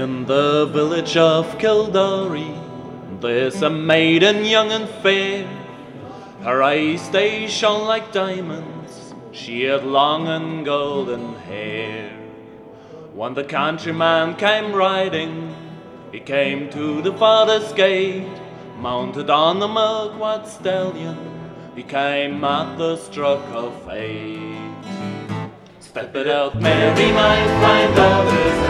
In the village of Kildare, there's a maiden young and fair. Her eyes they shone like diamonds, she had long and golden hair. When the countryman came riding, he came to the father's gate, mounted on the milk-white stallion, he came at the stroke of fate. Step it out, Mary, my fine daughters,